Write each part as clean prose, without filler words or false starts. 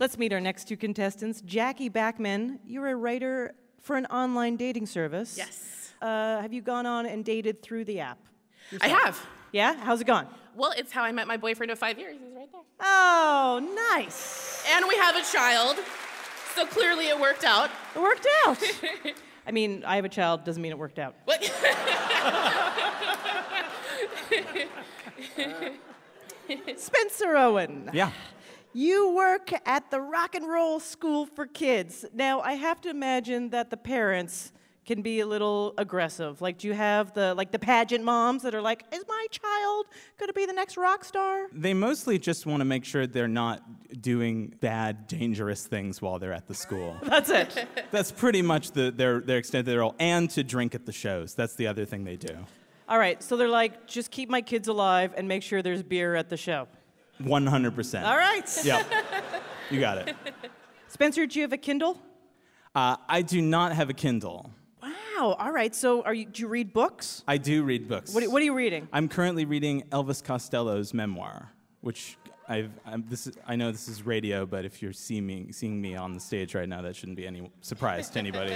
Let's meet our next two contestants. Jackie Backman, you're a writer for an online dating service. Yes. Have you gone on and dated through the app yourself? I have. Yeah? How's it gone? Well, it's how I met my boyfriend of 5 years. He's right there. Oh, nice. And we have a child, so clearly it worked out. It worked out. I mean, I have a child, doesn't mean it worked out. What? Spencer Owen. Yeah. You work at the Rock and Roll School for Kids. Now, I have to imagine that the parents can be a little aggressive. Like, do you have the pageant moms that are like, is my child going to be the next rock star? They mostly just want to make sure they're not doing bad, dangerous things while they're at the school. That's it. That's pretty much their extent of their role. And to drink at the shows. That's the other thing they do. All right, so they're like, just keep my kids alive and make sure there's beer at the show. 100%. All right. Yep. You got it. Spencer, do you have a Kindle? I do not have a Kindle. Wow. All right. So, do you read books? I do read books. What are you reading? I'm currently reading Elvis Costello's memoir, which I know this is radio, but if you're seeing me on the stage right now, that shouldn't be any surprise to anybody.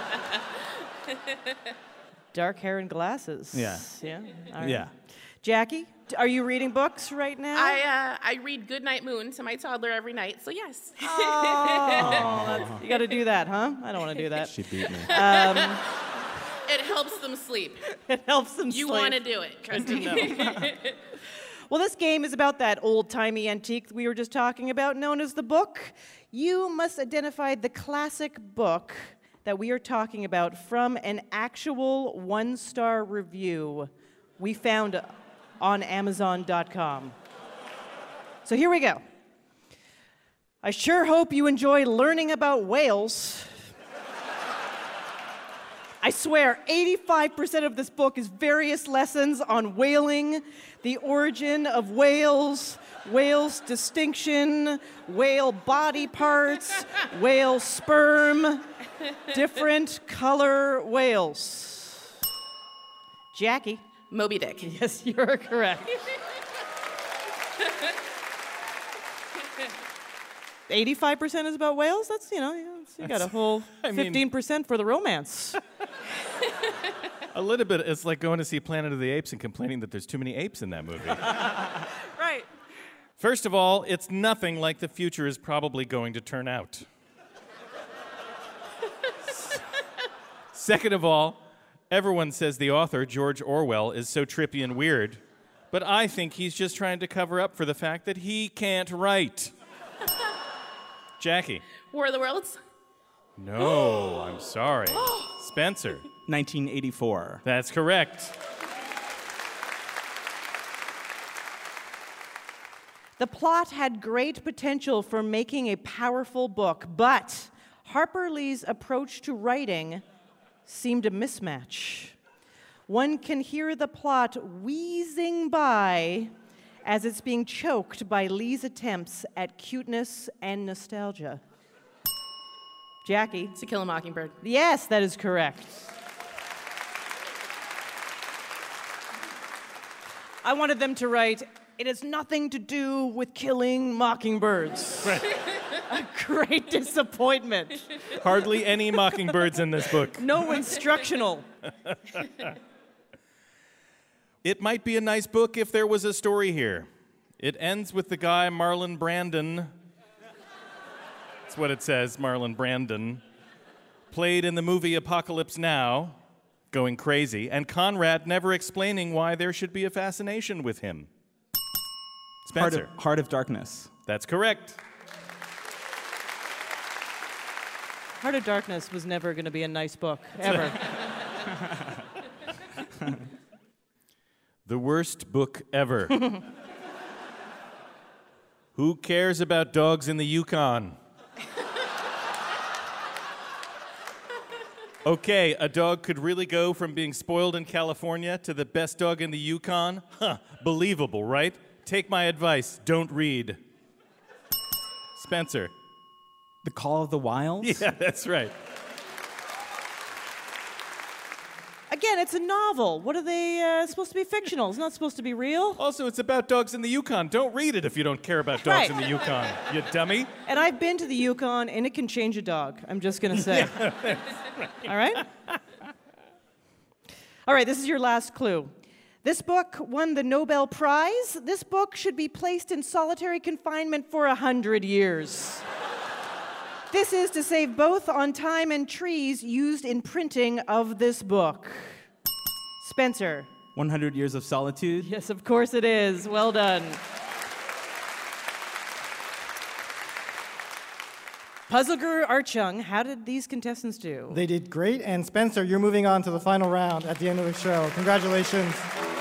Dark hair and glasses. Yeah. Yeah. All right. Yeah. Jackie, are you reading books right now? I read Goodnight Moon to my toddler every night, so yes. Oh, you got to do that, huh? I don't want to do that. She beat me. It helps them sleep. It helps them You sleep. want to do it, trust me. Well, this game is about that old-timey antique we were just talking about, known as the book. You must identify the classic book that we are talking about from an actual one-star review we found on Amazon.com. So here we go. I sure hope you enjoy learning about whales. I swear, 85% of this book is various lessons on whaling, the origin of whales, whale's distinction, whale body parts, whale sperm, different color whales. Jackie. Moby Dick. Yes, you're correct. 85% is about whales? That's, you got a whole 15% for the romance. A little bit. It's like going to see Planet of the Apes and complaining that there's too many apes in that movie. Right. First of all, it's nothing like the future is probably going to turn out. Second of all, everyone says the author, George Orwell, is so trippy and weird, but I think he's just trying to cover up for the fact that he can't write. Jackie. War of the Worlds? No, I'm sorry. Spencer. 1984. That's correct. The plot had great potential for making a powerful book, but Harper Lee's approach to writing seemed a mismatch. One can hear the plot wheezing by as it's being choked by Lee's attempts at cuteness and nostalgia. Jackie. To Kill a Mockingbird. Yes, that is correct. I wanted them to write, it has nothing to do with killing mockingbirds. Right. A great disappointment. Hardly any mockingbirds in this book. No instructional. It might be a nice book if there was a story here. It ends with the guy Marlon Brandon. That's what it says, Marlon Brandon. Played in the movie Apocalypse Now, going crazy, and Conrad never explaining why there should be a fascination with him. Spencer. Heart of Darkness. That's correct. Heart of Darkness was never going to be a nice book, ever. The worst book ever. Who cares about dogs in the Yukon? Okay, a dog could really go from being spoiled in California to the best dog in the Yukon? Huh, believable, right? Take my advice, don't read. Spencer. The Call of the Wild? Yeah, that's right. Again, again, it's a novel. What are they supposed to be fictional? It's not supposed to be real. Also, it's about dogs in the Yukon. Don't read it if you don't care about dogs Right. in the Yukon, you dummy. And I've been to the Yukon, and it can change a dog. I'm just going to say. All right? All right, this is your last clue. This book won the Nobel Prize. This book should be placed in solitary confinement for 100 years. This is to save both on time and trees used in printing of this book. Spencer. 100 Years of Solitude. Yes, of course it is. Well done. Puzzle Guru Archung, how did these contestants do? They did great, and Spencer, you're moving on to the final round at the end of the show. Congratulations.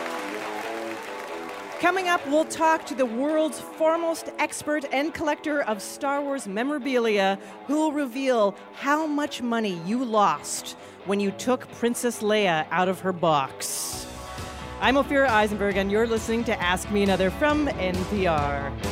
Coming up, we'll talk to the world's foremost expert and collector of Star Wars memorabilia, who will reveal how much money you lost when you took Princess Leia out of her box. I'm Ophira Eisenberg, and you're listening to Ask Me Another from NPR.